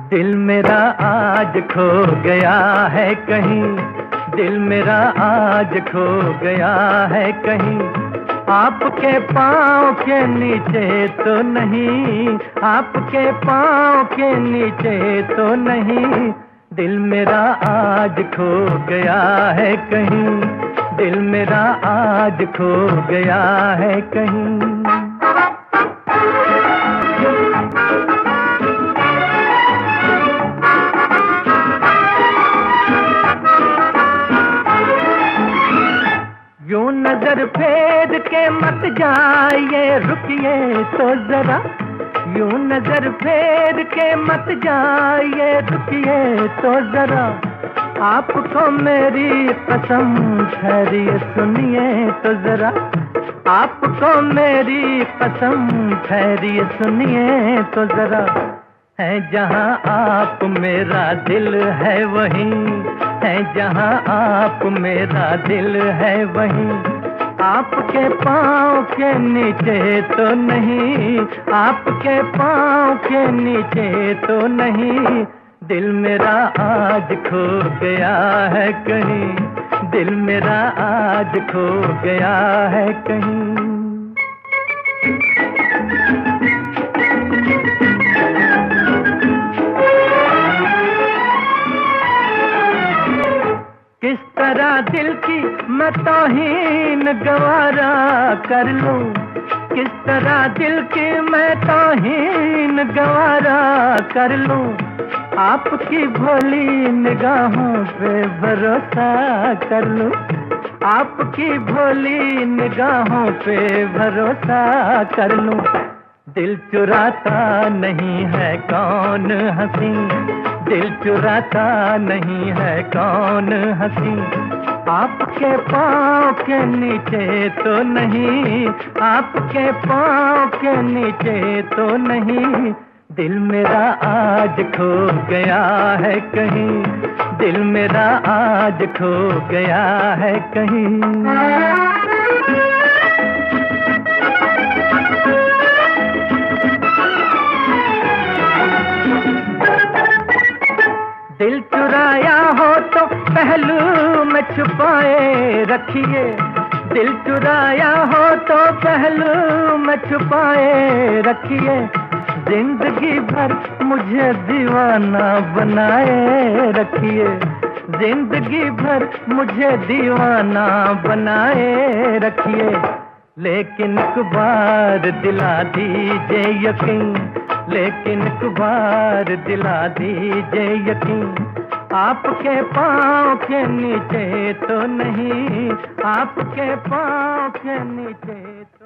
दिल मेरा आज खो गया है कहीं, दिल मेरा आज खो गया है कहीं, आपके पाँव के नीचे तो नहीं, आपके पाँव के नीचे तो नहीं। दिल मेरा आज खो गया है कहीं, दिल मेरा आज खो गया है कहीं। यूं नजर फेर के मत जाइए, रुकिए तो जरा, यूं नजर फेर के मत जाइए, रुकिए तो जरा, आपको मेरी कसम ठहरिए सुनिए तो जरा, आपको मेरी कसम ठहरिए सुनिए तो जरा। है जहां आप मेरा दिल है वहीं, है जहां आप मेरा दिल है वहीं, आपके पाँव के नीचे तो नहीं, आपके पाँव के नीचे तो नहीं। दिल मेरा आज खो गया है कहीं, दिल मेरा आज खो गया है कहीं। किस तरह दिल की मैं तौहीन गवारा कर लूं, किस तरह दिल की मैं तौहीन गवारा कर लूं, आपकी भोली निगाहों पे भरोसा कर लूं, आपकी भोली निगाहों पे भरोसा कर लूं। दिल चुराता नहीं है कौन हंसी, दिल चुराता नहीं है कौन हंसी, आपके पाँव के नीचे तो नहीं, आपके पाँव के नीचे तो नहीं। दिल मेरा आज खो गया है कहीं, दिल मेरा आज खो गया है कहीं। दिल चुराया हो तो पहलू में छुपाए रखिए, दिल चुराया हो तो पहलू में छुपाए रखिए, जिंदगी भर मुझे दीवाना बनाए रखिए, जिंदगी भर मुझे दीवाना बनाए रखिए। लेकिन एक बार दिला दीजिए यकीन, लेकिन एक बार दिला दीजिए यकीन, आपके पाँव के नीचे तो नहीं, आपके पाँव के नीचे